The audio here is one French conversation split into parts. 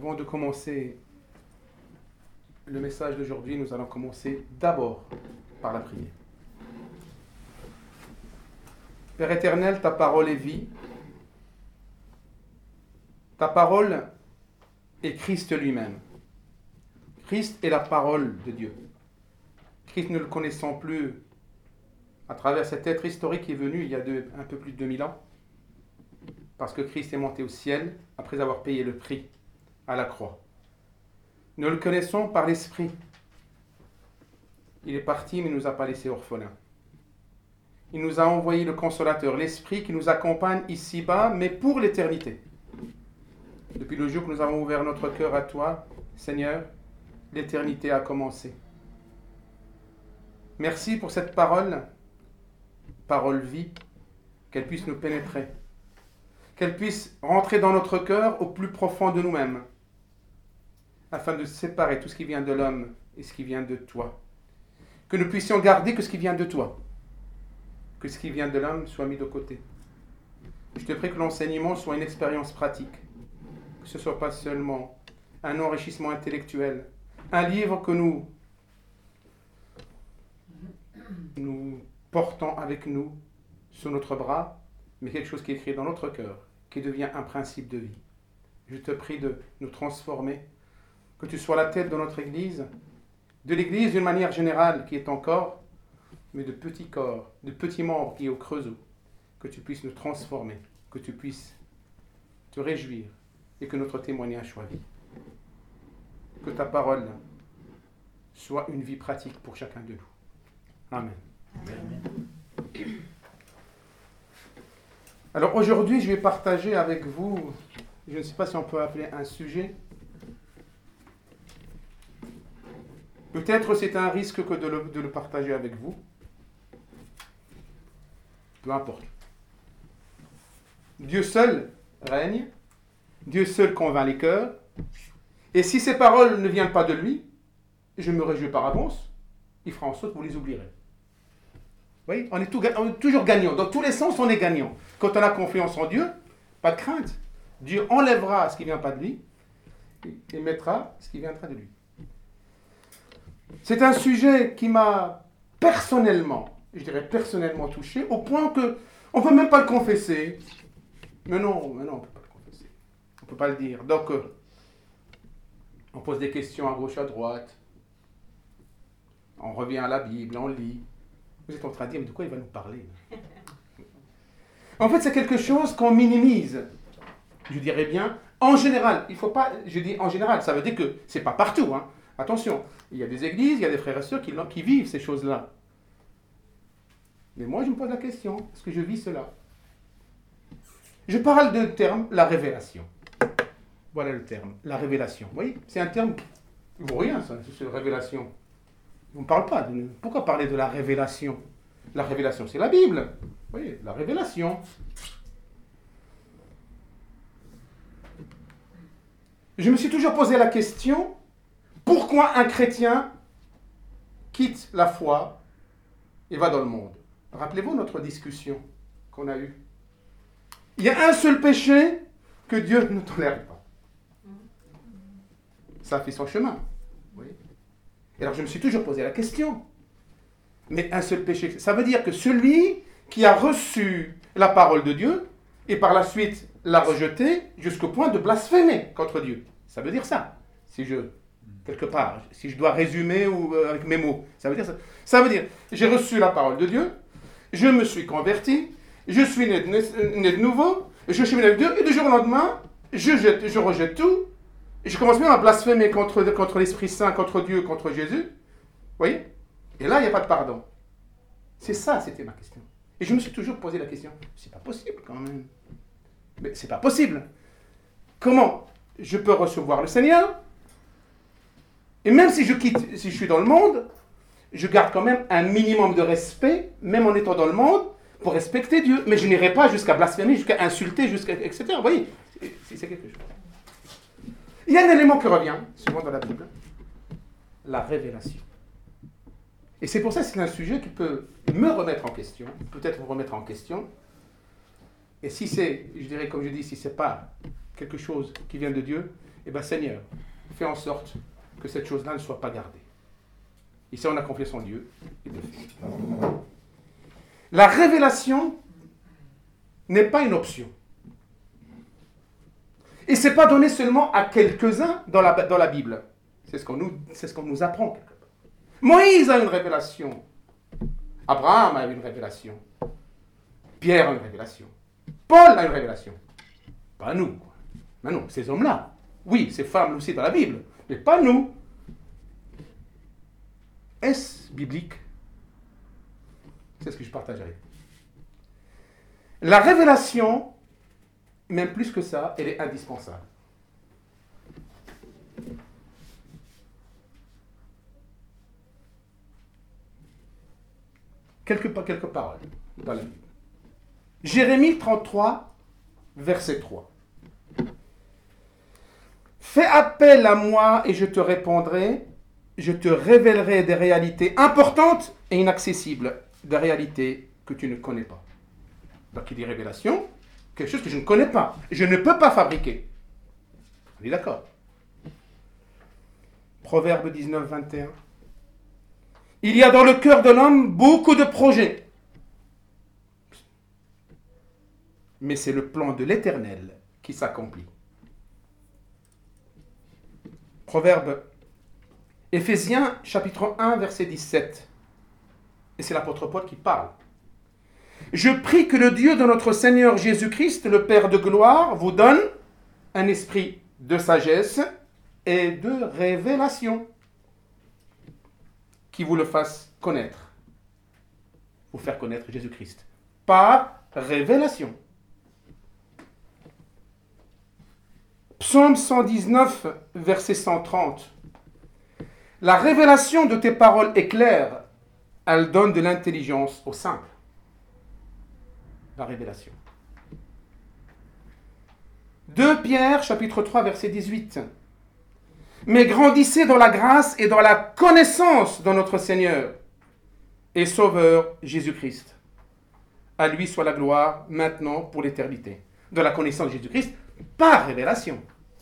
Avant de commencer le message d'aujourd'hui, nous allons commencer d'abord par la prière. Père éternel, ta parole est vie. Ta parole est Christ lui-même. Christ est la parole de Dieu. Christ, nous ne le connaissons plus à travers cet être historique qui est venu il y a un peu plus de 2000 ans. Parce que Christ est monté au ciel après avoir payé le prix à la croix. Nous le connaissons par l'Esprit. Il est parti mais il ne nous a pas laissés orphelins. Il nous a envoyé le Consolateur, l'Esprit qui nous accompagne ici-bas, mais pour l'éternité. Depuis le jour que nous avons ouvert notre cœur à toi, Seigneur, l'éternité a commencé. Merci pour cette parole, parole vie, qu'elle puisse nous pénétrer, qu'elle puisse rentrer dans notre cœur au plus profond de nous-mêmes, afin de séparer tout ce qui vient de l'homme et ce qui vient de toi. Que nous puissions garder que ce qui vient de toi, que ce qui vient de l'homme soit mis de côté. Je te prie que l'enseignement soit une expérience pratique, que ce ne soit pas seulement un enrichissement intellectuel, un livre que nous portons avec nous sur notre bras, mais quelque chose qui est écrit dans notre cœur, qui devient un principe de vie. Je te prie de nous transformer, que tu sois la tête de notre Église, de l'Église d'une manière générale qui est en corps, mais de petits corps, de petits membres qui est au creusot, que tu puisses nous transformer, que tu puisses te réjouir et que notre témoignage soit vie. Que ta parole soit une vie pratique pour chacun de nous. Amen. Amen. Alors aujourd'hui, je vais partager avec vous, je ne sais pas si on peut appeler un sujet. Peut-être c'est un risque que de le partager avec vous. Peu importe. Dieu seul règne, Dieu seul convainc les cœurs, et si ces paroles ne viennent pas de lui, je me réjouis par avance, il fera en sorte que vous les oublierez. Vous voyez, on est toujours gagnant. Dans tous les sens, on est gagnant. Quand on a confiance en Dieu, pas de crainte. Dieu enlèvera ce qui ne vient pas de lui et mettra ce qui viendra de lui. C'est un sujet qui m'a personnellement touché, au point que on ne peut même pas le confesser. Mais non, on ne peut pas le confesser. On ne peut pas le dire. Donc, on pose des questions à gauche, à droite. On revient à la Bible, on lit. Vous êtes en train de dire, mais de quoi il va nous parler? En fait, c'est quelque chose qu'on minimise. Je dirais bien, en général. Il faut pas, je dis en général, ça veut dire que c'est pas partout. Hein. Attention, il y a des églises, il y a des frères et sœurs qui vivent ces choses-là. Mais moi, je me pose la question, est-ce que je vis cela? Je parle de terme, la révélation. Voilà le terme, la révélation. Vous voyez, c'est un terme, il ne vaut rien, ça, c'est révélation. On ne parle pas. Pourquoi parler de la révélation? La révélation, c'est la Bible. Vous voyez, la révélation. Je me suis toujours posé la question, pourquoi un chrétien quitte la foi et va dans le monde? Rappelez-vous notre discussion qu'on a eue. Il y a un seul péché que Dieu ne tolère pas. Ça fait son chemin. Oui. Et alors je me suis toujours posé la question. Mais un seul péché, ça veut dire que celui qui a reçu la parole de Dieu et par la suite l'a rejetée jusqu'au point de blasphémer contre Dieu. Ça veut dire ça. Si je dois résumer ou avec mes mots, ça veut dire ça. Ça veut dire, j'ai reçu la parole de Dieu, je me suis converti, je suis né de nouveau, je suis né de Dieu, et du jour au lendemain, je rejette tout, et je commence même à blasphémer contre l'Esprit Saint, contre Dieu, contre Jésus. Vous voyez? Et là, il n'y a pas de pardon. C'est ça, c'était ma question. Et je me suis toujours posé la question, c'est pas possible quand même. Mais c'est pas possible. Comment je peux recevoir le Seigneur? Et même si je suis dans le monde, je garde quand même un minimum de respect, même en étant dans le monde, pour respecter Dieu. Mais je n'irai pas jusqu'à blasphémer, jusqu'à insulter, etc. Vous voyez, c'est quelque chose. Il y a un élément qui revient, souvent dans la Bible, la révélation. Et c'est pour ça que c'est un sujet qui peut me remettre en question, peut-être vous remettre en question. Et si c'est, je dirais comme je dis, si c'est pas quelque chose qui vient de Dieu, eh bien Seigneur, fais en sorte que cette chose-là ne soit pas gardée. Et ça, on a confiance en Dieu. Et de fait. La révélation n'est pas une option. Et ce n'est pas donné seulement à quelques-uns dans la Bible. C'est ce qu'on nous apprend quelque part. Moïse a une révélation. Abraham a une révélation. Pierre a une révélation. Paul a une révélation. Pas nous. Mais non, ces hommes-là. Oui, ces femmes aussi dans la Bible. Mais pas nous. Est-ce biblique? C'est ce que je partage avec vous. La révélation, même plus que ça, elle est indispensable. Quelques paroles dans la Bible. Jérémie 33, verset 3. Fais appel à moi et je te répondrai. Je te révélerai des réalités importantes et inaccessibles, des réalités que tu ne connais pas. Donc il dit révélation, quelque chose que je ne connais pas, je ne peux pas fabriquer. On est d'accord? Proverbe 19, 21. Il y a dans le cœur de l'homme beaucoup de projets, mais c'est le plan de l'Éternel qui s'accomplit. Proverbe Éphésiens, chapitre 1, verset 17. Et c'est l'apôtre Paul qui parle. Je prie que le Dieu de notre Seigneur Jésus-Christ, le Père de gloire, vous donne un esprit de sagesse et de révélation qui vous le fasse connaître. Vous faire connaître Jésus-Christ. Par révélation. Psaume 119, verset 130. La révélation de tes paroles est claire. Elle donne de l'intelligence aux simples. La révélation. 2 Pierre, chapitre 3, verset 18. Mais grandissez dans la grâce et dans la connaissance de notre Seigneur et Sauveur Jésus-Christ. À lui soit la gloire, maintenant, pour l'éternité. De la connaissance de Jésus-Christ, par révélation.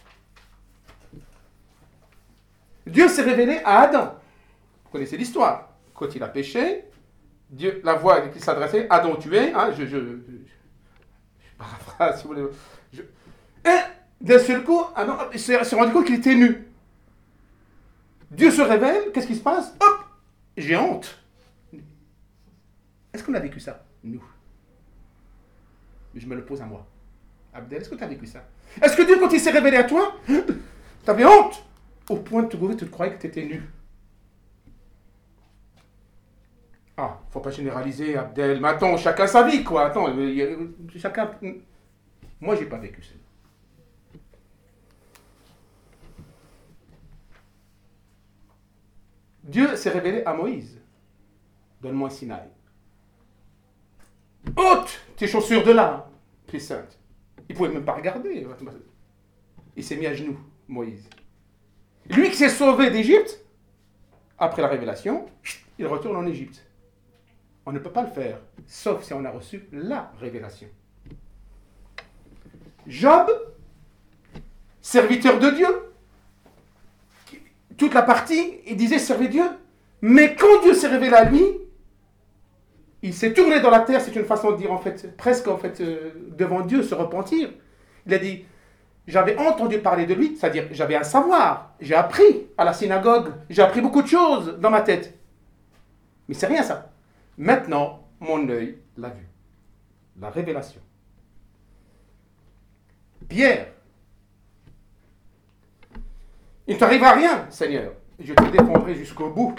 Dieu s'est révélé à Adam. Vous connaissez l'histoire. Quand il a péché, Dieu, la voix qui s'adressait, Adam, tu es, hein, je paraphrase si vous voulez. Et d'un seul coup, Adam s'est rendu compte qu'il était nu. Dieu se révèle, qu'est-ce qui se passe? Hop, j'ai honte. Est-ce qu'on a vécu ça? Nous. Je me le pose à moi. Abdel, est-ce que tu as vécu ça? Est-ce que Dieu, quand il s'est révélé à toi, tu avais honte? Au point de te croire que tu étais nu. Ah, faut pas généraliser, Abdel. Mais attends, chacun sa vie, quoi. Attends, chacun... Moi, j'ai pas vécu ça. Dieu s'est révélé à Moïse. Donne-moi un Sinaï. Ôte tes chaussures de là, plus sainte. Il ne pouvait même pas regarder. Il s'est mis à genoux, Moïse. Lui qui s'est sauvé d'Égypte, après la révélation, il retourne en Égypte. On ne peut pas le faire, sauf si on a reçu la révélation. Job, serviteur de Dieu, toute la partie, il disait servir Dieu. Mais quand Dieu s'est révélé à lui, il s'est tourné dans la terre, c'est une façon de dire en fait, presque en fait, devant Dieu, se repentir. Il a dit, j'avais entendu parler de lui, c'est-à-dire j'avais un savoir, j'ai appris à la synagogue, j'ai appris beaucoup de choses dans ma tête. Mais c'est rien ça. Maintenant, mon œil l'a vu. La révélation. Pierre, il ne t'arrivera rien, Seigneur. Je te défendrai jusqu'au bout.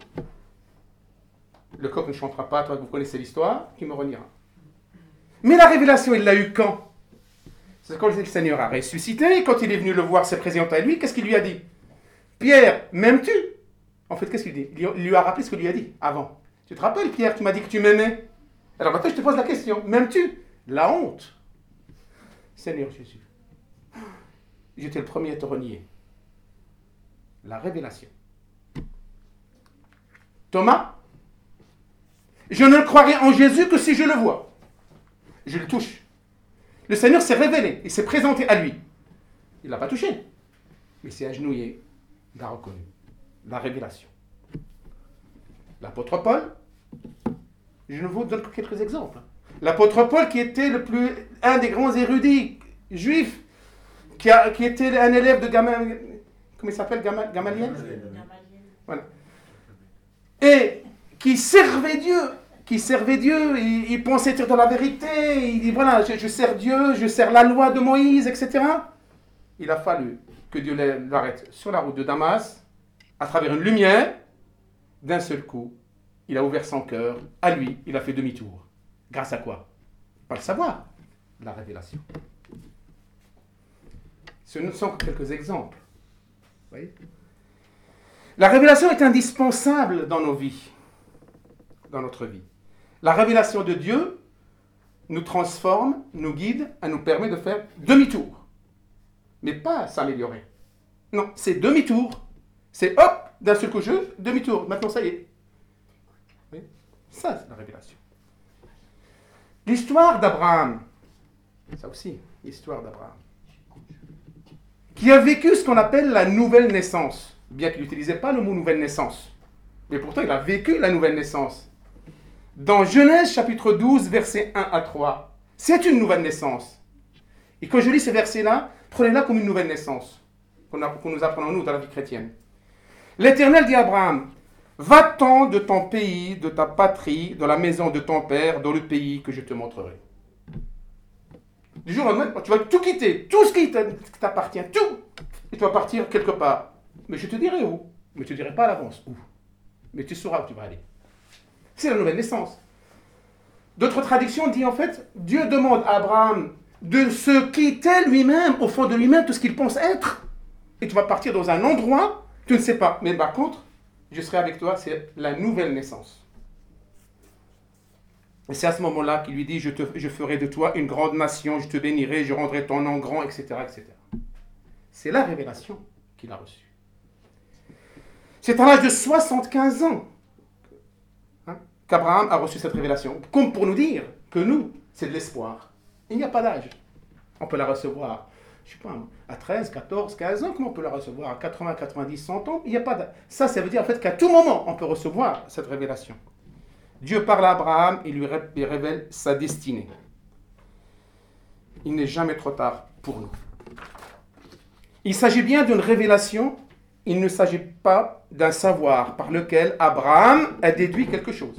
Le coq ne chantera pas, toi vous connaissez l'histoire, qui me reniera. Mais la révélation, il l'a eu quand? C'est quand le Seigneur a ressuscité, quand il est venu le voir, s'est présenté à lui, qu'est-ce qu'il lui a dit? Pierre, m'aimes-tu? En fait, qu'est-ce qu'il dit? Il lui a rappelé ce qu'il lui a dit avant. Tu te rappelles, Pierre, tu m'as dit que tu m'aimais. Alors maintenant, je te pose la question, m'aimes-tu? La honte. Seigneur Jésus, j'étais le premier à te renier. La révélation. Thomas, je ne croirai en Jésus que si je le vois. Je le touche. Le Seigneur s'est révélé, il s'est présenté à lui. Il ne l'a pas touché. Mais il s'est agenouillé. Il a reconnu la révélation. L'apôtre Paul, je vous donne quelques exemples. L'apôtre Paul, qui était un des grands érudits juifs, qui était un élève de Gamaliel. Comment il s'appelle, Gamaliel? Voilà. Et qui servait Dieu, il pensait être dans la vérité, il dit voilà, je sers Dieu, je sers la loi de Moïse, etc. Il a fallu que Dieu l'arrête sur la route de Damas, à travers une lumière, d'un seul coup, il a ouvert son cœur, à lui, il a fait demi-tour. Grâce à quoi? Pas le savoir, la révélation. Ce ne sont que quelques exemples. Vous voyez? La révélation est indispensable dans nos vies, dans notre vie. La révélation de Dieu nous transforme, nous guide, elle nous permet de faire demi-tour. Mais pas s'améliorer. Non, c'est demi-tour. C'est hop, d'un seul coup, demi-tour. Maintenant, ça y est. Oui? Ça, c'est la révélation. L'histoire d'Abraham, ça aussi, l'histoire d'Abraham, qui a vécu ce qu'on appelle la nouvelle naissance, bien qu'il n'utilisait pas le mot nouvelle naissance. Mais pourtant, il a vécu la nouvelle naissance. Dans Genèse chapitre 12, versets 1 à 3, c'est une nouvelle naissance. Et quand je lis ces versets-là, prenez-la comme une nouvelle naissance, qu'on nous apprenons nous dans la vie chrétienne. L'Éternel dit à Abraham, va-t'en de ton pays, de ta patrie, de la maison de ton père, dans le pays que je te montrerai. Du jour au lendemain, tu vas tout quitter, tout ce qui t'appartient, tout, et tu vas partir quelque part. Mais je te dirai où, mais je ne te dirai pas à l'avance où. Mais tu sauras où tu vas aller. C'est la nouvelle naissance. D'autres traductions disent en fait, Dieu demande à Abraham de se quitter lui-même, au fond de lui-même, tout ce qu'il pense être. Et tu vas partir dans un endroit, tu ne sais pas. Mais par contre, je serai avec toi, c'est la nouvelle naissance. Et c'est à ce moment-là qu'il lui dit, je ferai de toi une grande nation, je te bénirai, je rendrai ton nom grand, etc., etc. C'est la révélation qu'il a reçue. C'est à l'âge de 75 ans qu'Abraham a reçu cette révélation, comme pour nous dire que nous, c'est de l'espoir. Il n'y a pas d'âge. On peut la recevoir, je ne sais pas, à 13, 14, 15 ans, comment on peut la recevoir? À 80, 90, 100 ans, il n'y a pas d'âge. Ça veut dire en fait qu'à tout moment, on peut recevoir cette révélation. Dieu parle à Abraham et lui révèle sa destinée. Il n'est jamais trop tard pour nous. Il s'agit bien d'une révélation, il ne s'agit pas d'un savoir par lequel Abraham a déduit quelque chose.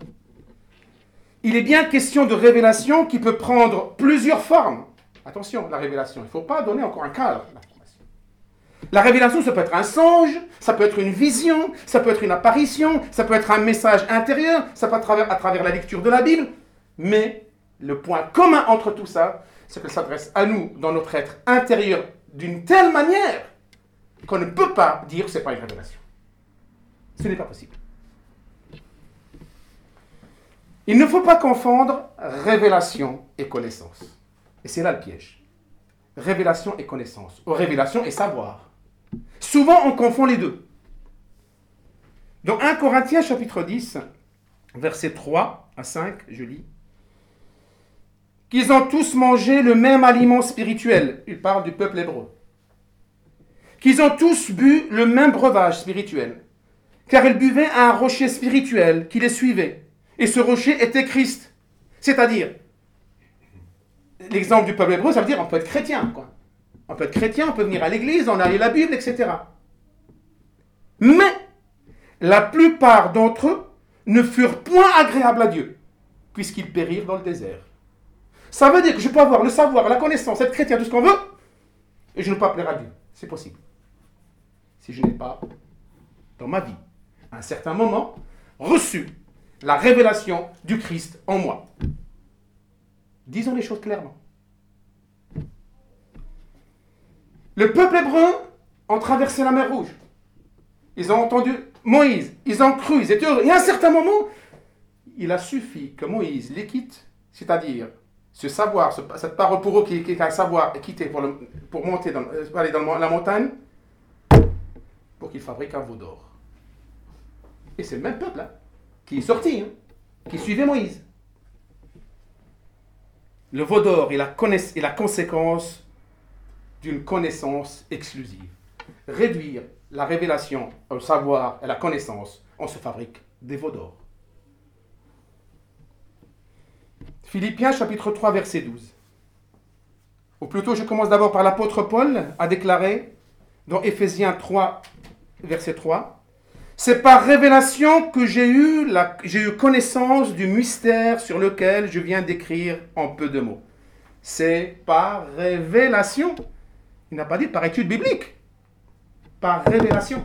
Il est bien question de révélation qui peut prendre plusieurs formes. Attention, la révélation, il ne faut pas donner encore un cadre. La révélation, ça peut être un songe, ça peut être une vision, ça peut être une apparition, ça peut être un message intérieur, ça peut être à travers la lecture de la Bible. Mais le point commun entre tout ça, c'est qu'elle s'adresse à nous, dans notre être intérieur, d'une telle manière qu'on ne peut pas dire que ce n'est pas une révélation. Ce n'est pas possible. Il ne faut pas confondre révélation et connaissance. Et c'est là le piège. Révélation et connaissance. Ou révélation et savoir. Souvent, on confond les deux. Dans 1 Corinthiens chapitre 10, versets 3 à 5, je lis. Qu'ils ont tous mangé le même aliment spirituel. Il parle du peuple hébreu. Qu'ils ont tous bu le même breuvage spirituel. Car ils buvaient à un rocher spirituel qui les suivait. Et ce rocher était Christ. C'est-à-dire, l'exemple du peuple hébreu, ça veut dire on peut être chrétien, quoi. On peut être chrétien, on peut venir à l'église, on a lu la Bible, etc. Mais, la plupart d'entre eux ne furent point agréables à Dieu, puisqu'ils périrent dans le désert. Ça veut dire que je peux avoir le savoir, la connaissance, être chrétien, tout ce qu'on veut, et je ne peux pas plaire à Dieu. C'est possible. Si je n'ai pas, dans ma vie, à un certain moment, reçu la révélation du Christ en moi. Disons les choses clairement. Le peuple hébreu a traversé la mer Rouge. Ils ont entendu Moïse, ils ont cru, ils étaient heureux. Et à un certain moment, il a suffi que Moïse les quitte, c'est-à-dire ce savoir, cette parole pour eux qui est un savoir, est quitté pour monter aller dans la montagne, pour qu'il fabrique un veau d'or. Et c'est le même peuple qui est sorti, qui suivait Moïse. Le veau d'or est la conséquence d'une connaissance exclusive. Réduire la révélation au savoir et la connaissance, on se fabrique des veaux d'or. Philippiens chapitre 3 verset 12. Ou plutôt, je commence d'abord par l'apôtre Paul à déclarer dans Éphésiens 3 verset 3. C'est par révélation que j'ai eu connaissance du mystère sur lequel je viens d'écrire en peu de mots. C'est par révélation. Il n'a pas dit par étude biblique. Par révélation.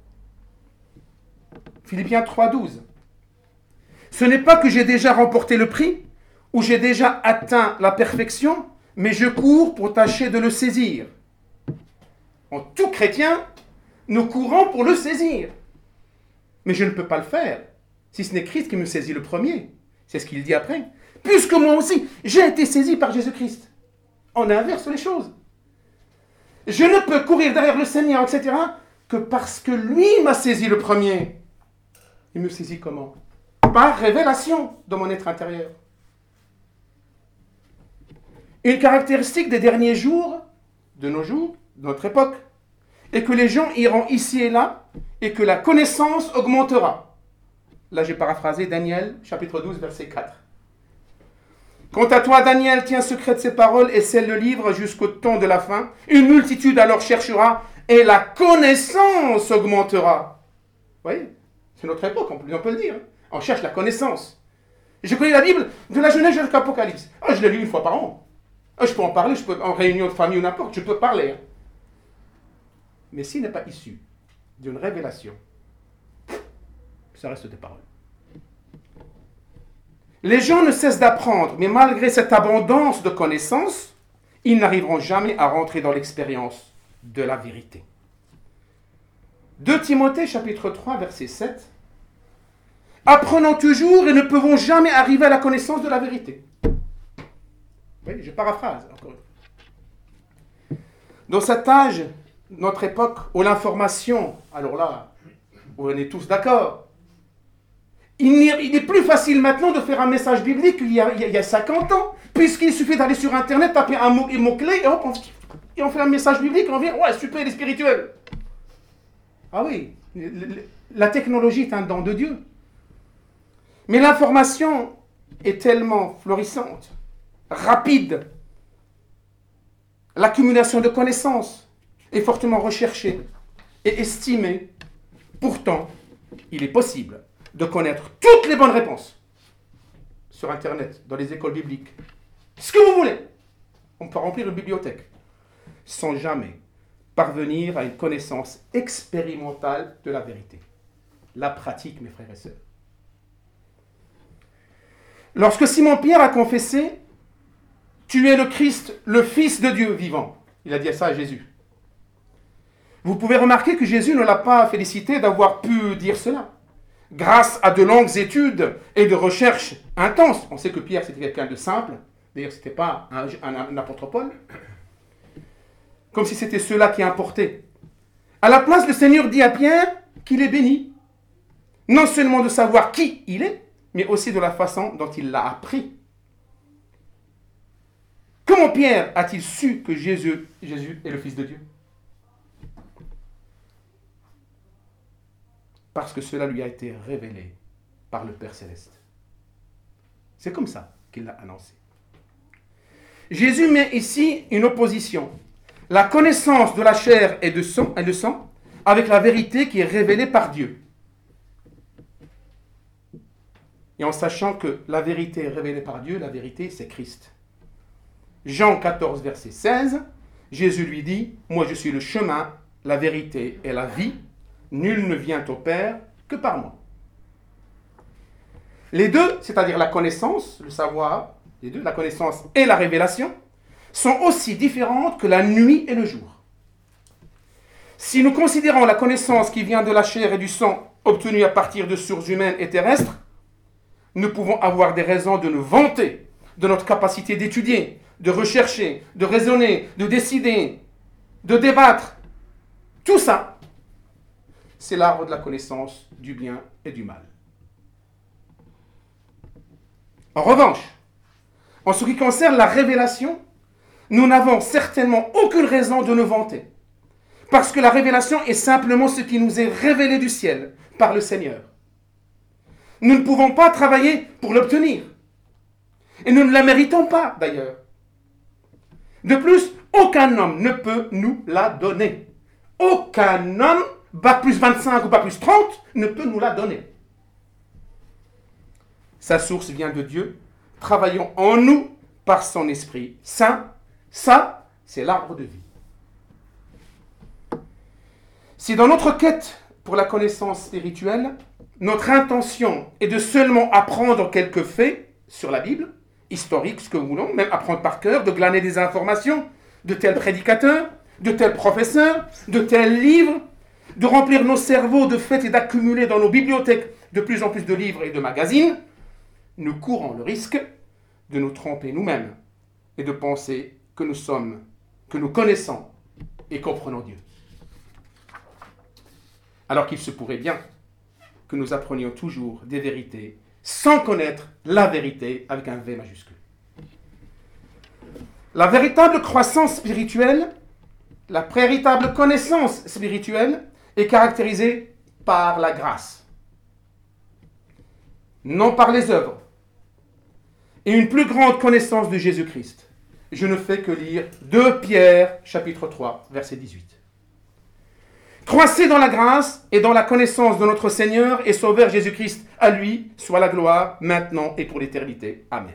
Philippiens 3,12. Ce n'est pas que j'ai déjà remporté le prix ou j'ai déjà atteint la perfection, mais je cours pour tâcher de le saisir. En tout chrétien, nous courons pour le saisir. Mais je ne peux pas le faire si ce n'est Christ qui me saisit le premier. C'est ce qu'il dit après. Puisque moi aussi, j'ai été saisi par Jésus-Christ. On inverse les choses. Je ne peux courir derrière le Seigneur, etc., que parce que lui m'a saisi le premier. Il me saisit comment? Par révélation de mon être intérieur. Une caractéristique des derniers jours, de nos jours, de notre époque, est que les gens iront ici et là, et que la connaissance augmentera. Là, j'ai paraphrasé Daniel, chapitre 12, verset 4. Quant à toi, Daniel, tiens secret de ces paroles et scelle le livre jusqu'au temps de la fin. Une multitude alors cherchera et la connaissance augmentera. Vous voyez, c'est notre époque, on peut le dire. On cherche la connaissance. Je connais la Bible de la Genèse jusqu'à l'Apocalypse. Je l'ai lu une fois par an. Je peux en parler, je peux en réunion de famille ou n'importe, je peux parler. Mais s'il n'est pas issu d'une révélation, ça reste des paroles. Les gens ne cessent d'apprendre, mais malgré cette abondance de connaissances, ils n'arriveront jamais à rentrer dans l'expérience de la vérité. 2 Timothée chapitre 3 verset 7. Apprenons toujours et ne pouvons jamais arriver à la connaissance de la vérité. Oui, je paraphrase encore. Dans cet âge, notre époque, où l'information, alors là, on est tous d'accord, il est plus facile maintenant de faire un message biblique qu'il y a 50 ans, puisqu'il suffit d'aller sur Internet, taper un mot-clé, et on fait un message biblique, et on vient, ouais, super, il est spirituel. Ah oui, la technologie est un don de Dieu. Mais l'information est tellement florissante, rapide. L'accumulation de connaissances est fortement recherchée et estimée. Pourtant, il est possible de connaître toutes les bonnes réponses sur Internet, dans les écoles bibliques. Ce que vous voulez. On peut remplir une bibliothèque sans jamais parvenir à une connaissance expérimentale de la vérité. La pratique, mes frères et sœurs. Lorsque Simon-Pierre a confessé « Tu es le Christ, le Fils de Dieu vivant », il a dit ça à Jésus. Vous pouvez remarquer que Jésus ne l'a pas félicité d'avoir pu dire cela. Grâce à de longues études et de recherches intenses. On sait que Pierre, c'était quelqu'un de simple. D'ailleurs, ce n'était pas un apôtre Paul. Comme si c'était cela qui importait. À la place, le Seigneur dit à Pierre qu'il est béni. Non seulement de savoir qui il est, mais aussi de la façon dont il l'a appris. Comment Pierre a-t-il su que Jésus est le Fils de Dieu? Parce que cela lui a été révélé par le Père Céleste. C'est comme ça qu'il l'a annoncé. Jésus met ici une opposition. La connaissance de la chair et de sang avec la vérité qui est révélée par Dieu. Et en sachant que la vérité est révélée par Dieu, la vérité c'est Christ. Jean 14, verset 16, Jésus lui dit, « Moi je suis le chemin, la vérité et la vie. Nul ne vient au Père que par moi. » Les deux, c'est-à-dire la connaissance, le savoir, les deux, la connaissance et la révélation, sont aussi différentes que la nuit et le jour. Si nous considérons la connaissance qui vient de la chair et du sang obtenue à partir de sources humaines et terrestres, nous pouvons avoir des raisons de nous vanter de notre capacité d'étudier, de rechercher, de raisonner, de décider, de débattre. Tout ça, c'est l'arbre de la connaissance du bien et du mal. En revanche, en ce qui concerne la révélation, nous n'avons certainement aucune raison de nous vanter. Parce que la révélation est simplement ce qui nous est révélé du ciel par le Seigneur. Nous ne pouvons pas travailler pour l'obtenir. Et nous ne la méritons pas, d'ailleurs. De plus, aucun homme ne peut nous la donner. Aucun homme, bac plus 25 ou bac plus 30, ne peut nous la donner. Sa source vient de Dieu, travaillant en nous par son Esprit Saint. Ça, c'est l'arbre de vie. Si dans notre quête pour la connaissance spirituelle, notre intention est de seulement apprendre quelques faits sur la Bible, historiques, ce que nous voulons, même apprendre par cœur, de glaner des informations de tel prédicateur, de tel professeur, de tel livre, de remplir nos cerveaux de faits et d'accumuler dans nos bibliothèques de plus en plus de livres et de magazines, nous courons le risque de nous tromper nous-mêmes et de penser que nous connaissons et comprenons Dieu. Alors qu'il se pourrait bien que nous apprenions toujours des vérités sans connaître la vérité avec un V majuscule. La véritable croissance spirituelle, la véritable connaissance spirituelle est caractérisée par la grâce, non par les œuvres, et une plus grande connaissance de Jésus-Christ. Je ne fais que lire 2 Pierre, chapitre 3, verset 18. Croissez dans la grâce et dans la connaissance de notre Seigneur et Sauveur Jésus-Christ. À lui soit la gloire, maintenant et pour l'éternité. Amen.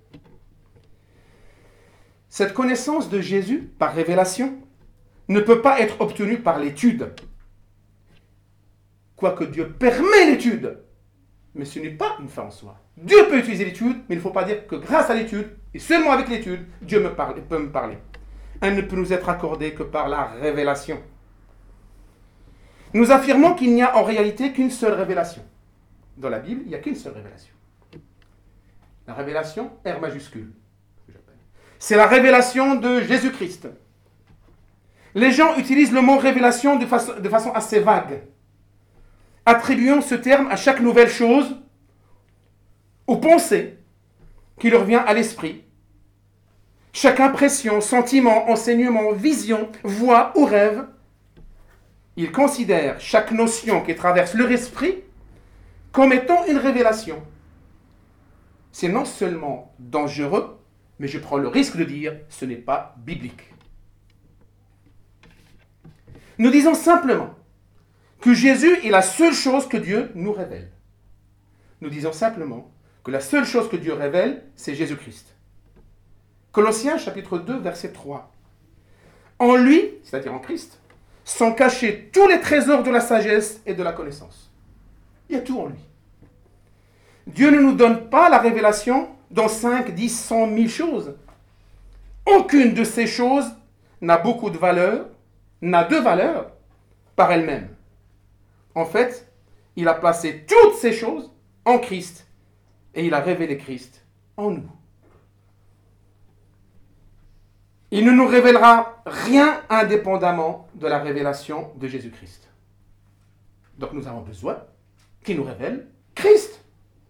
Cette connaissance de Jésus, par révélation, ne peut pas être obtenue par l'étude. Quoique Dieu permet l'étude, mais ce n'est pas une fin en soi. Dieu peut utiliser l'étude, mais il ne faut pas dire que grâce à l'étude, et seulement avec l'étude, Dieu peut me parler. Elle ne peut nous être accordée que par la révélation. Nous affirmons qu'il n'y a en réalité qu'une seule révélation. Dans la Bible, il n'y a qu'une seule révélation. La révélation, R majuscule. C'est la révélation de Jésus-Christ. Les gens utilisent le mot révélation de façon assez vague, attribuant ce terme à chaque nouvelle chose ou pensée qui leur vient à l'esprit. Chaque impression, sentiment, enseignement, vision, voix ou rêve. Ils considèrent chaque notion qui traverse leur esprit comme étant une révélation. C'est non seulement dangereux, mais je prends le risque de dire ce n'est pas biblique. Nous disons simplement que Jésus est la seule chose que Dieu nous révèle. Nous disons simplement que la seule chose que Dieu révèle, c'est Jésus-Christ. Colossiens chapitre 2, verset 3. En lui, c'est-à-dire en Christ, sont cachés tous les trésors de la sagesse et de la connaissance. Il y a tout en lui. Dieu ne nous donne pas la révélation dans 5, 10, 100, 1000 choses. Aucune de ces choses n'a beaucoup de valeur, n'a de valeur par elle-même. En fait, il a placé toutes ces choses en Christ et il a révélé Christ en nous. Il ne nous révélera rien indépendamment de la révélation de Jésus-Christ. Donc nous avons besoin qu'il nous révèle Christ.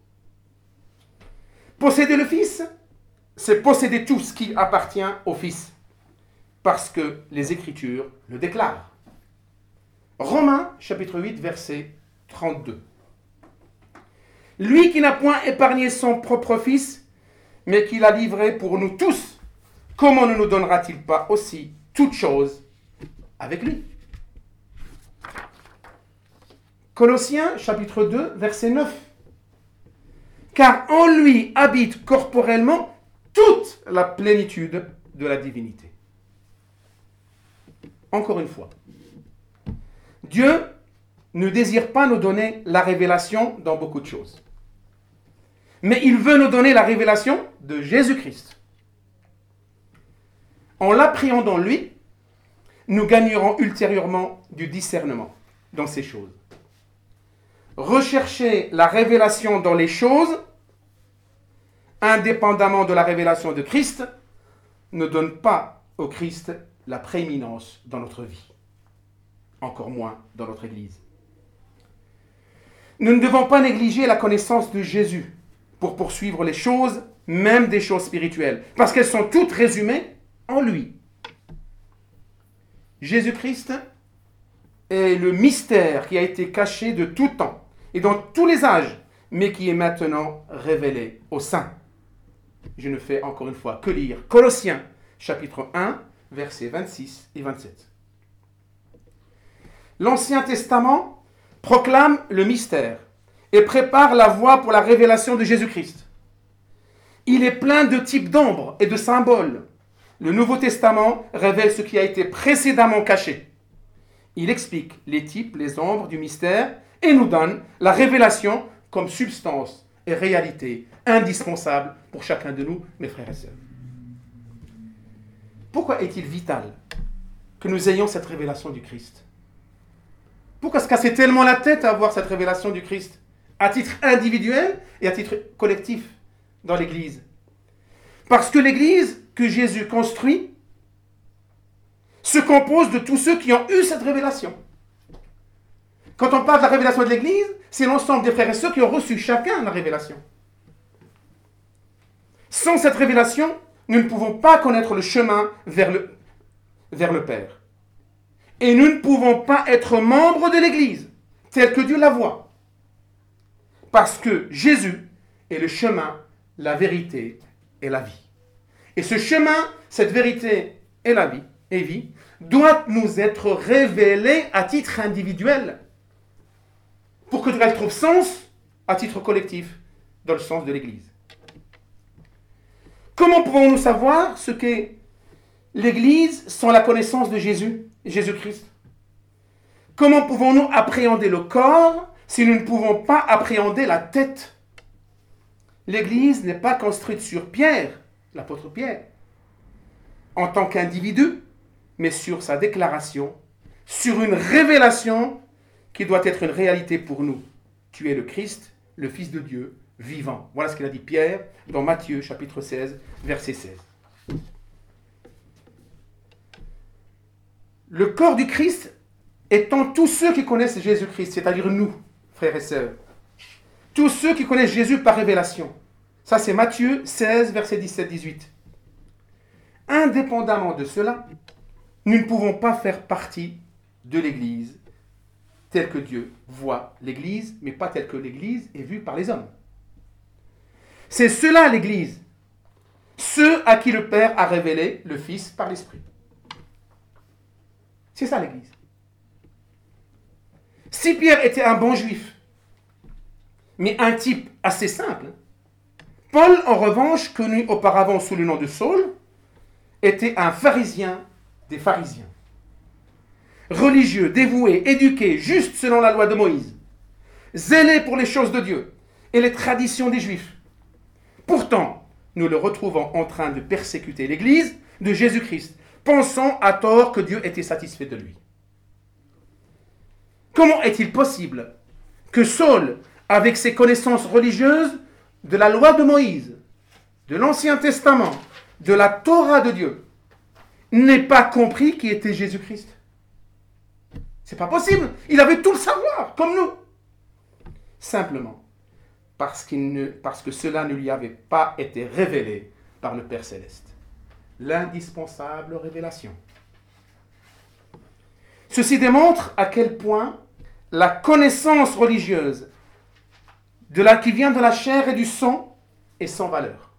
Posséder le Fils, c'est posséder tout ce qui appartient au Fils, parce que les Écritures le déclarent. Romains, chapitre 8, verset 32. Lui qui n'a point épargné son propre Fils, mais qui l'a livré pour nous tous, comment ne nous donnera-t-il pas aussi toutes choses avec lui? Colossiens, chapitre 2, verset 9. Car en lui habite corporellement toute la plénitude de la divinité. Encore une fois, Dieu ne désire pas nous donner la révélation dans beaucoup de choses. Mais il veut nous donner la révélation de Jésus-Christ. En l'appréhendant lui, nous gagnerons ultérieurement du discernement dans ces choses. Rechercher la révélation dans les choses, indépendamment de la révélation de Christ, ne donne pas au Christ la prééminence dans notre vie, encore moins dans notre Église. Nous ne devons pas négliger la connaissance de Jésus pour poursuivre les choses, même des choses spirituelles, parce qu'elles sont toutes résumées en lui. Jésus-Christ est le mystère qui a été caché de tout temps et dans tous les âges, mais qui est maintenant révélé aux saints. Je ne fais encore une fois que lire Colossiens, chapitre 1, versets 26 et 27. L'Ancien Testament proclame le mystère et prépare la voie pour la révélation de Jésus-Christ. Il est plein de types d'ombres et de symboles. Le Nouveau Testament révèle ce qui a été précédemment caché. Il explique les types, les ombres du mystère et nous donne la révélation comme substance et réalité indispensable pour chacun de nous, mes frères et sœurs. Pourquoi est-il vital que nous ayons cette révélation du Christ? Pourquoi se casser tellement la tête à avoir cette révélation du Christ, à titre individuel et à titre collectif dans l'Église? Parce que l'Église que Jésus construit se compose de tous ceux qui ont eu cette révélation. Quand on parle de la révélation de l'Église, c'est l'ensemble des frères et sœurs qui ont reçu chacun la révélation. Sans cette révélation, nous ne pouvons pas connaître le chemin vers le Père. Et nous ne pouvons pas être membres de l'Église, tel que Dieu la voit. Parce que Jésus est le chemin, la vérité et la vie. Et ce chemin, cette vérité et la vie, doit nous être révélé à titre individuel, pour que elle trouve sens à titre collectif, dans le sens de l'Église. Comment pouvons-nous savoir ce qu'est l'Église sans la connaissance de Jésus-Christ? Comment pouvons-nous appréhender le corps si nous ne pouvons pas appréhender la tête? L'Église n'est pas construite sur Pierre, l'apôtre Pierre, en tant qu'individu, mais sur sa déclaration, sur une révélation qui doit être une réalité pour nous. Tu es le Christ, le Fils de Dieu, vivant. Voilà ce qu'il a dit Pierre dans Matthieu, chapitre 16, verset 16. Le corps du Christ étant tous ceux qui connaissent Jésus-Christ, c'est-à-dire nous, frères et sœurs. Tous ceux qui connaissent Jésus par révélation. Ça, c'est Matthieu 16, verset 17-18. Indépendamment de cela, nous ne pouvons pas faire partie de l'Église telle que Dieu voit l'Église, mais pas telle que l'Église est vue par les hommes. C'est cela l'Église, ceux à qui le Père a révélé le Fils par l'Esprit. C'est ça l'Église. Si Pierre était un bon juif, mais un type assez simple, Paul, en revanche, connu auparavant sous le nom de Saul, était un pharisien des pharisiens. Religieux, dévoué, éduqué, juste selon la loi de Moïse, zélé pour les choses de Dieu et les traditions des Juifs. Pourtant, nous le retrouvons en train de persécuter l'Église de Jésus-Christ, pensant à tort que Dieu était satisfait de lui. Comment est-il possible que Saul, avec ses connaissances religieuses de la loi de Moïse, de l'Ancien Testament, de la Torah de Dieu, n'ait pas compris qui était Jésus-Christ? C'est pas possible. Il avait tout le savoir, comme nous. Simplement, parce que cela ne lui avait pas été révélé par le Père Céleste. L'indispensable révélation. Ceci démontre à quel point la connaissance religieuse qui vient de la chair et du sang est sans valeur.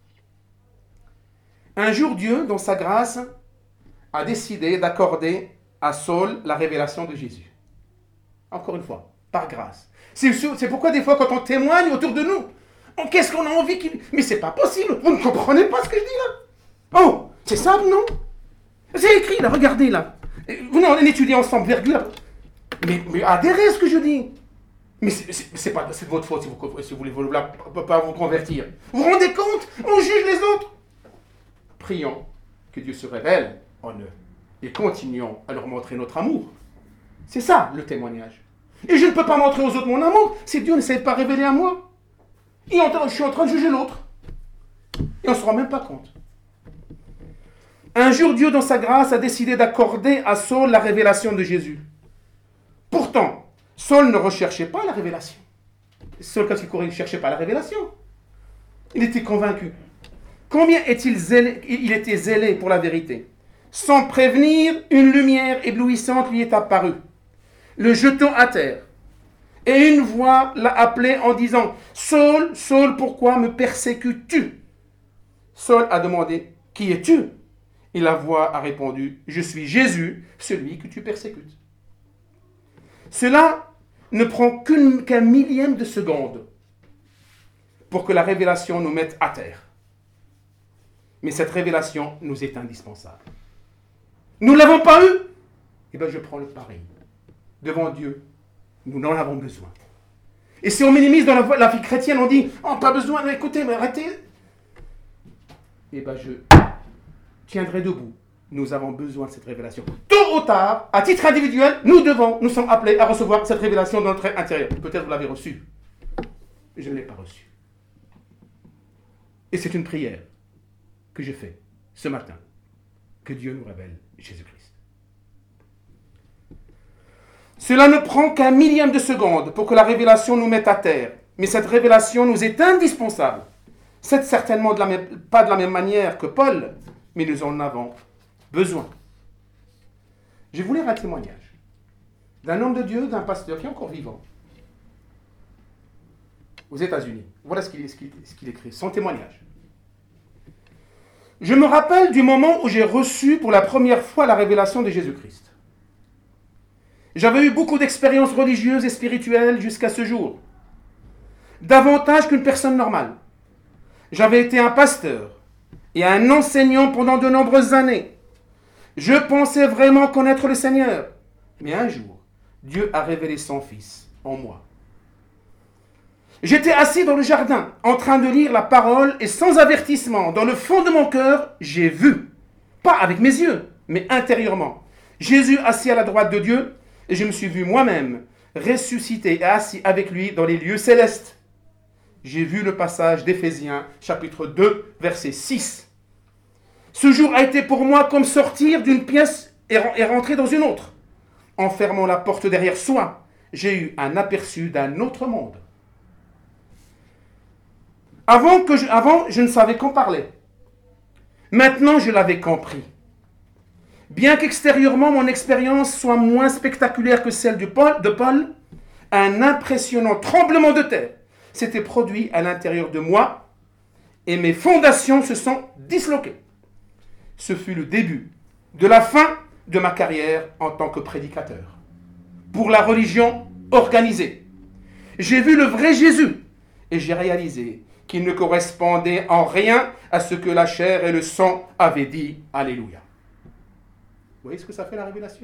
Un jour, Dieu, dans sa grâce, a décidé d'accorder à Saul la révélation de Jésus. Encore une fois, par grâce. C'est pourquoi des fois, quand on témoigne autour de nous, qu'est-ce qu'on a envie qu'il... Mais c'est pas possible, vous ne comprenez pas ce que je dis là. Oh, c'est simple, non? C'est écrit là, regardez là. On étudie ensemble, virgule. Mais adhérez à ce que je dis. Mais c'est de votre faute si vous ne voulez pas vous convertir. Vous vous rendez compte? On juge les autres. Prions que Dieu se révèle en eux et continuons à leur montrer notre amour. C'est ça le témoignage. Et je ne peux pas montrer aux autres mon amour si Dieu ne s'est pas révélé à moi. Je suis en train de juger l'autre. Et on ne se rend même pas compte. Un jour, Dieu, dans sa grâce, a décidé d'accorder à Saul la révélation de Jésus. Pourtant, Saul ne recherchait pas la révélation. Saul, quand il courait, il ne cherchait pas la révélation. Il était convaincu Combien il était zélé pour la vérité. Sans prévenir, une lumière éblouissante lui est apparue, le jetant à terre. Et une voix l'a appelé en disant « Saul, Saul, pourquoi me persécutes-tu » Saul a demandé « Qui es-tu » Et la voix a répondu « Je suis Jésus, celui que tu persécutes. » Cela ne prend qu'un millième de seconde pour que la révélation nous mette à terre. Mais cette révélation nous est indispensable. Nous ne l'avons pas eue. Eh bien, je prends le pari. Devant Dieu, nous en avons besoin. Et si on minimise dans la vie chrétienne, on dit « Oh, pas besoin, écoutez, mais arrêtez. » Eh bien, je tiendrai debout. Nous avons besoin de cette révélation. Tôt ou tard, à titre individuel, nous sommes appelés à recevoir cette révélation dans notre intérieur. Peut-être vous l'avez reçue. Je ne l'ai pas reçue. Et c'est une prière que je fais ce matin. Que Dieu nous révèle Jésus-Christ. Cela ne prend qu'un millième de seconde pour que la révélation nous mette à terre. Mais cette révélation nous est indispensable. C'est certainement pas de la même manière que Paul, mais nous en avons besoin. Je vais vous lire un témoignage d'un homme de Dieu, d'un pasteur qui est encore vivant aux États-Unis. Voilà ce qu'il écrit, son témoignage. Je me rappelle du moment où j'ai reçu pour la première fois la révélation de Jésus-Christ. J'avais eu beaucoup d'expériences religieuses et spirituelles jusqu'à ce jour, davantage qu'une personne normale. J'avais été un pasteur et un enseignant pendant de nombreuses années. Je pensais vraiment connaître le Seigneur. Mais un jour, Dieu a révélé son Fils en moi. J'étais assis dans le jardin, en train de lire la parole, et sans avertissement, dans le fond de mon cœur, j'ai vu, pas avec mes yeux, mais intérieurement, Jésus assis à la droite de Dieu, et je me suis vu moi-même ressuscité et assis avec lui dans les lieux célestes. J'ai vu le passage d'Éphésiens, chapitre 2, verset 6. Ce jour a été pour moi comme sortir d'une pièce et rentrer dans une autre. En fermant la porte derrière soi, j'ai eu un aperçu d'un autre monde. Avant, je ne savais qu'en parler. Maintenant, je l'avais compris. Bien qu'extérieurement, mon expérience soit moins spectaculaire que celle de Paul, un impressionnant tremblement de terre s'était produit à l'intérieur de moi et mes fondations se sont disloquées. Ce fut le début de la fin de ma carrière en tant que prédicateur pour la religion organisée. J'ai vu le vrai Jésus et j'ai réalisé qu'il ne correspondait en rien à ce que la chair et le sang avaient dit. Alléluia. Vous voyez ce que ça fait la révélation?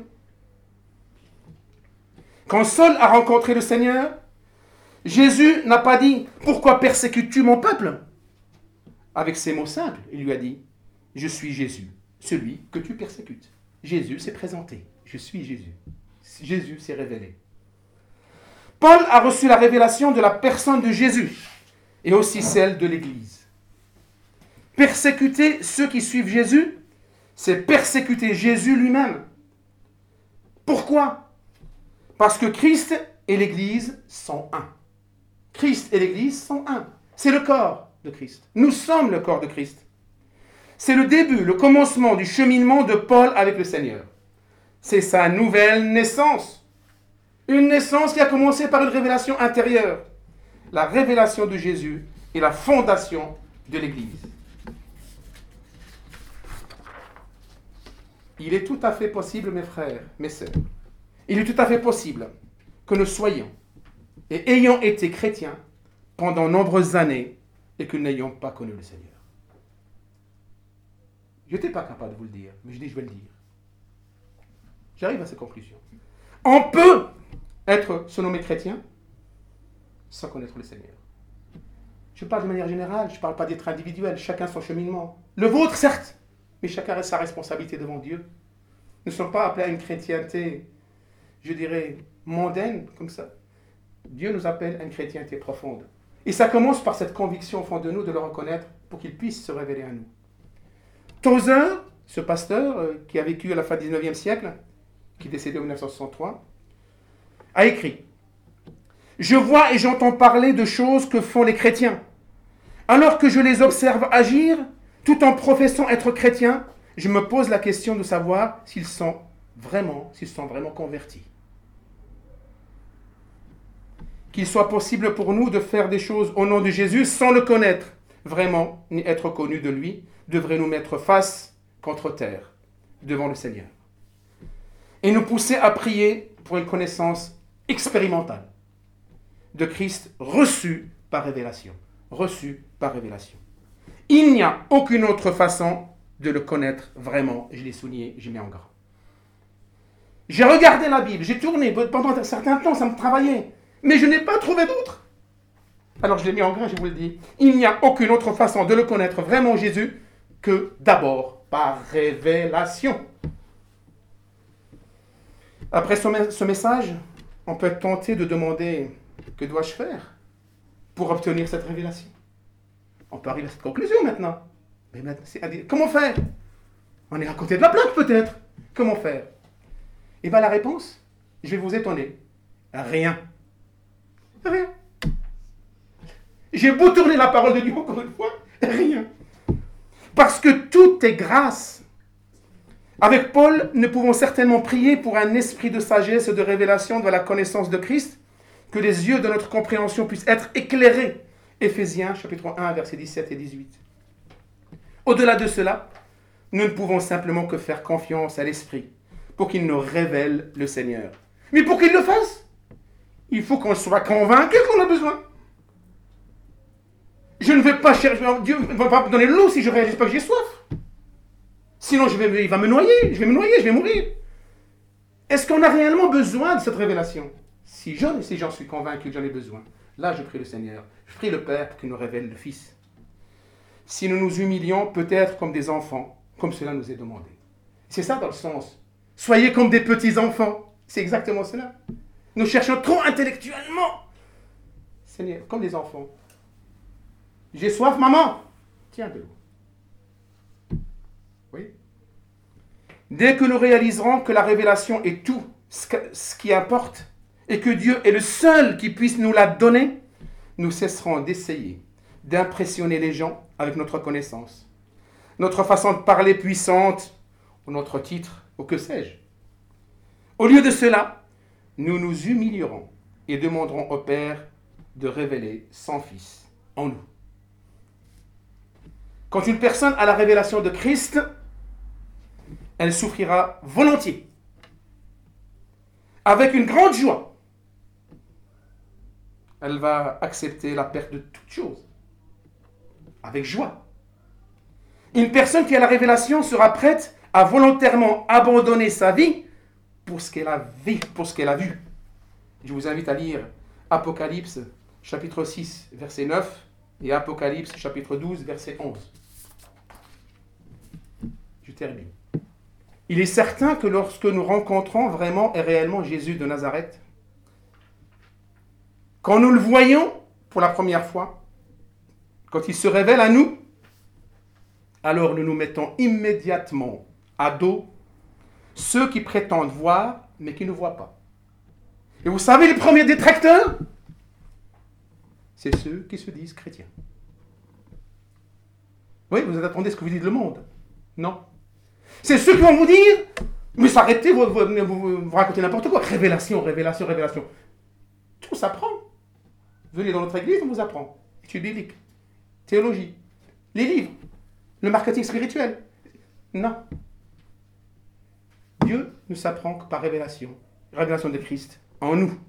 Quand Saul a rencontré le Seigneur, Jésus n'a pas dit « Pourquoi persécutes-tu mon peuple ?» Avec ces mots simples, il lui a dit « Je suis Jésus, celui que tu persécutes. » Jésus s'est présenté. Je suis Jésus. Jésus s'est révélé. Paul a reçu la révélation de la personne de Jésus et aussi celle de l'Église. Persécuter ceux qui suivent Jésus, c'est persécuter Jésus lui-même. Pourquoi? Parce que Christ et l'Église sont un. Christ et l'Église sont un. C'est le corps de Christ. Nous sommes le corps de Christ. C'est le début, le commencement du cheminement de Paul avec le Seigneur. C'est sa nouvelle naissance. Une naissance qui a commencé par une révélation intérieure. La révélation de Jésus est la fondation de l'Église. Il est tout à fait possible, mes frères, mes sœurs, il est tout à fait possible que nous soyons et ayons été chrétiens pendant nombreuses années et que nous n'ayons pas connu le Seigneur. Je n'étais pas capable de vous le dire, mais je dis je vais le dire. J'arrive à cette conclusion. On peut se nommer chrétien sans connaître le Seigneur. Je parle de manière générale, je ne parle pas d'être individuel, chacun son cheminement. Le vôtre, certes, mais chacun a sa responsabilité devant Dieu. Nous ne sommes pas appelés à une chrétienté, je dirais, mondaine, comme ça. Dieu nous appelle à une chrétienté profonde. Et ça commence par cette conviction au fond de nous de le reconnaître pour qu'il puisse se révéler à nous. Tozer, ce pasteur qui a vécu à la fin du 19e siècle, qui est décédé en 1963, a écrit « Je vois et j'entends parler de choses que font les chrétiens. Alors que je les observe agir, tout en professant être chrétiens, je me pose la question de savoir s'ils sont vraiment convertis. Qu'il soit possible pour nous de faire des choses au nom de Jésus sans le connaître vraiment, ni être connus de lui, devrait nous mettre face contre terre devant le Seigneur. Et nous pousser à prier pour une connaissance expérimentale de Christ reçue par révélation. Reçue par révélation. Il n'y a aucune autre façon de le connaître vraiment. Je l'ai souligné, j'ai mis en gras. J'ai regardé la Bible, j'ai tourné pendant un certain temps, ça me travaillait. Mais je n'ai pas trouvé d'autre. Alors je l'ai mis en gras, je vous le dis. Il n'y a aucune autre façon de le connaître vraiment Jésus que d'abord par révélation. Après ce message, on peut être tenté de demander que dois-je faire pour obtenir cette révélation. On peut arriver à cette conclusion maintenant. Mais maintenant, comment faire? On est à côté de la plaque peut-être. Comment faire? Et bien la réponse, je vais vous étonner. Rien. Rien. J'ai beau tourner la parole de Dieu encore une fois, rien. Parce que tout est grâce. Avec Paul, nous pouvons certainement prier pour un esprit de sagesse et de révélation de la connaissance de Christ, que les yeux de notre compréhension puissent être éclairés. Éphésiens, chapitre 1, versets 17 et 18. Au-delà de cela, nous ne pouvons simplement que faire confiance à l'Esprit pour qu'il nous révèle le Seigneur. Mais pour qu'il le fasse, il faut qu'on soit convaincu qu'on a besoin. Je ne vais pas chercher, Dieu ne va pas me donner l'eau si je ne réalise pas que j'ai soif. Sinon, il va me noyer, je vais mourir. Est-ce qu'on a réellement besoin de cette révélation? Si j'en suis convaincu que j'en ai besoin, là je prie le Seigneur, je prie le Père pour qu'il nous révèle le Fils. Si nous nous humilions, peut-être comme des enfants, comme cela nous est demandé. C'est ça dans le sens. Soyez comme des petits enfants. C'est exactement cela. Nous cherchons trop intellectuellement. Seigneur, comme des enfants. J'ai soif, maman. Tiens de l'eau. Oui. Dès que nous réaliserons que la révélation est tout ce qui importe et que Dieu est le seul qui puisse nous la donner, nous cesserons d'essayer d'impressionner les gens avec notre connaissance, notre façon de parler puissante, ou notre titre, ou que sais-je. Au lieu de cela, nous nous humilierons et demanderons au Père de révéler son Fils en nous. Quand une personne a la révélation de Christ, elle souffrira volontiers, avec une grande joie. Elle va accepter la perte de toute chose, avec joie. Une personne qui a la révélation sera prête à volontairement abandonner sa vie pour ce qu'elle a vu. Je vous invite à lire Apocalypse, chapitre 6, verset 9, et Apocalypse, chapitre 12, verset 11. Je termine. Il est certain que lorsque nous rencontrons vraiment et réellement Jésus de Nazareth, quand nous le voyons pour la première fois, quand il se révèle à nous, alors nous nous mettons immédiatement à dos ceux qui prétendent voir, mais qui ne voient pas. Et vous savez, les premiers détracteurs, c'est ceux qui se disent chrétiens. Oui, vous attendez ce que vous dites le monde. Non. C'est ceux qui vont vous dire, mais arrêtez, vous racontez n'importe quoi. Révélation. Tout s'apprend. Venez dans notre église, on vous apprend. Études bibliques, théologie, les livres, le marketing spirituel. Non. Dieu ne s'apprend que par révélation. Révélation de Christ en nous.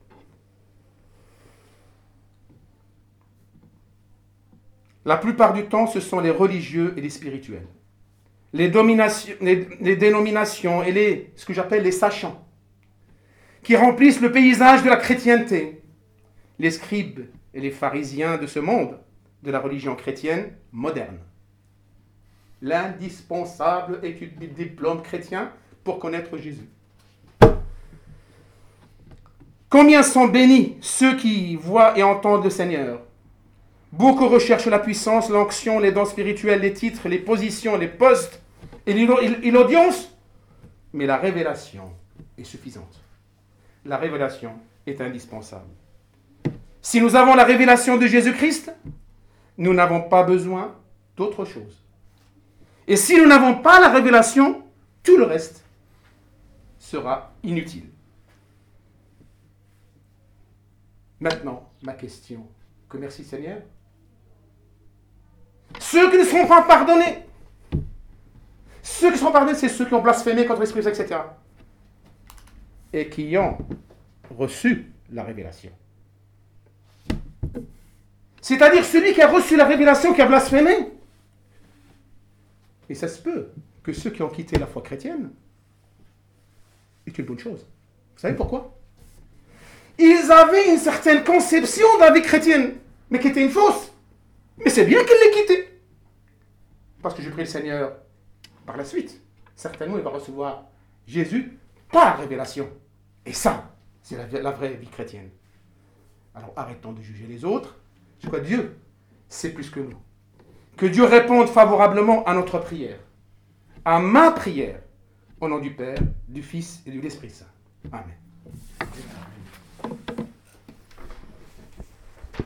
La plupart du temps, ce sont les religieux et les spirituels. Les dénominations et ce que j'appelle les sachants, qui remplissent le paysage de la chrétienté. Les scribes et les pharisiens de ce monde, de la religion chrétienne moderne. L'indispensable étude du diplôme chrétien pour connaître Jésus. Combien sont bénis ceux qui voient et entendent le Seigneur. Beaucoup recherchent la puissance, l'onction, les dons spirituels, les titres, les positions, les postes et l'audience. Mais la révélation est suffisante. La révélation est indispensable. Si nous avons la révélation de Jésus-Christ, nous n'avons pas besoin d'autre chose. Et si nous n'avons pas la révélation, tout le reste sera inutile. Maintenant, ma question, que merci Seigneur. Ceux qui ne seront pas pardonnés, c'est ceux qui ont blasphémé contre l'Esprit, etc. Et qui ont reçu la révélation. C'est-à-dire celui qui a reçu la révélation, qui a blasphémé. Et ça se peut que ceux qui ont quitté la foi chrétienne est une bonne chose. Vous savez pourquoi? Ils avaient une certaine conception de la vie chrétienne, mais qui était une fausse. Mais c'est bien qu'ils l'aient quittée. Parce que j'ai pris le Seigneur par la suite. Certainement, il va recevoir Jésus par révélation. Et ça, c'est la vraie vie chrétienne. Alors arrêtons de juger les autres. Je crois que Dieu, c'est plus que nous. Que Dieu réponde favorablement à notre prière. À ma prière. Au nom du Père, du Fils et de l'Esprit Saint. Amen.